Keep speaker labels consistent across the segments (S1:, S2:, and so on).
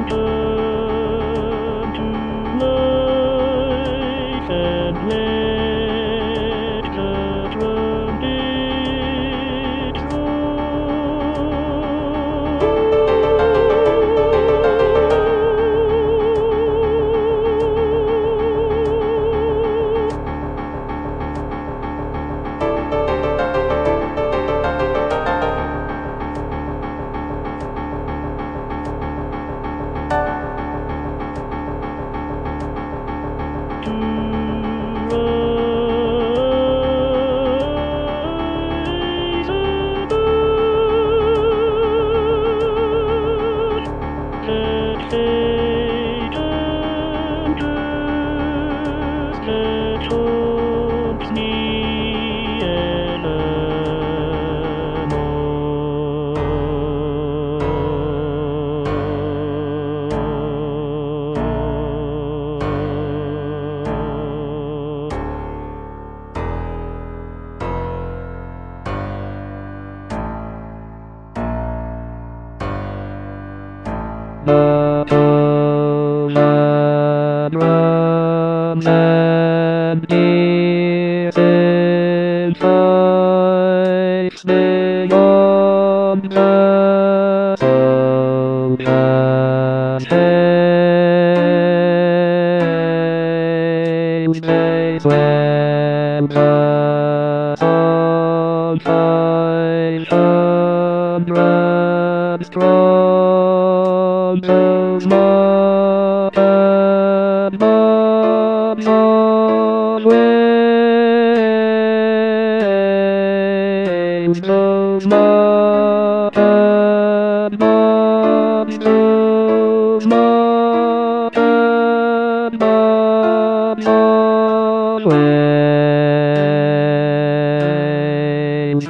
S1: Come to life and let the trumpet rise above. Let fate and death, let hope kneel the drums and distant fifes beyond the ocean days when the song finds 100 strong, those mountain bombs on waves, those mountain bombs, those mountain bombs on waves.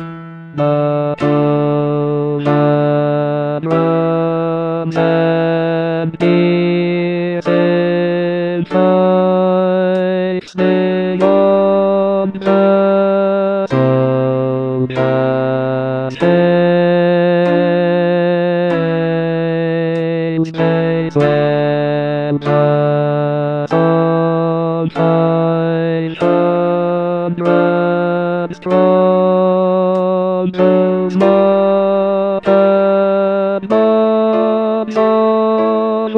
S1: Drums and distant fifes beyond the ocean days when the song finds 100 strong, those mountain bombs on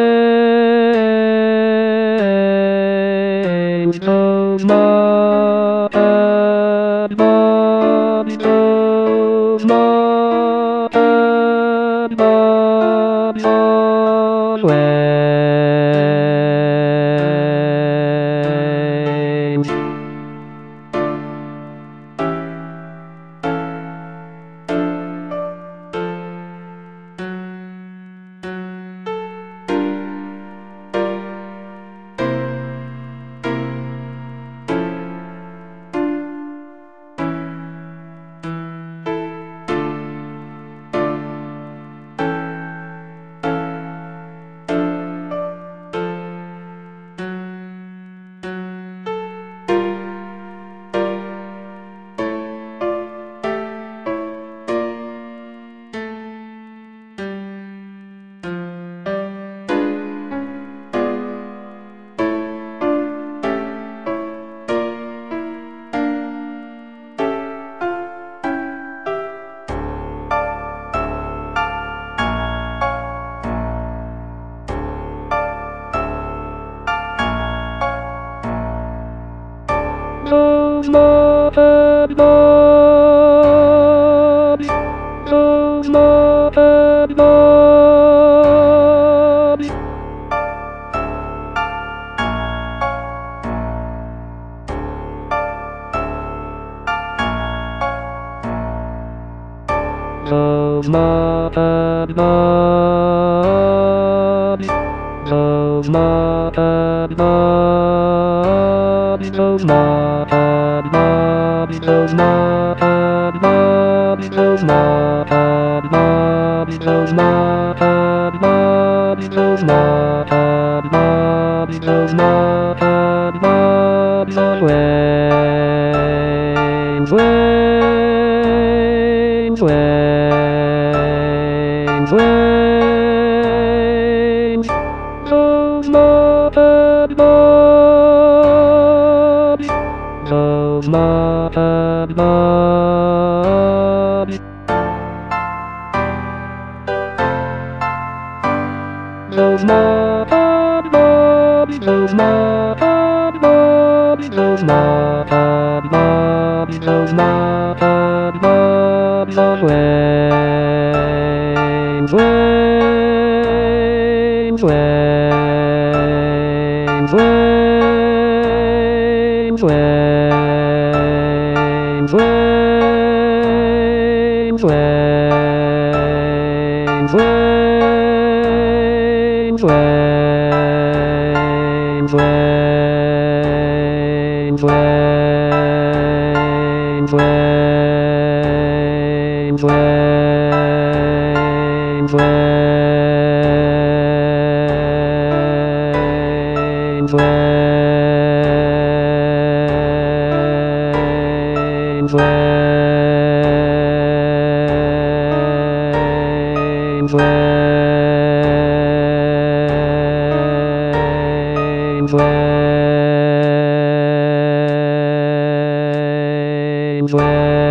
S1: waves, those mountain bombs, those mountain bombs on waves. Those mountain bombs, those mountain bombs. Those mountain bombs, those mountain bombs, those mountain bombs, those mountain bombs, those mountain bombs, those mountain bombs, those mountain bombs, those mountain bombs on waves, waves, waves, waves, so small, Bobby, so small, Bobby, so small, Bobby, so small, Bobby, swing, swing, swing, swing, swing, swing, swing, swing, swing, swing, swing, swing, swing, swing, swing, swing, swing, swing, swing.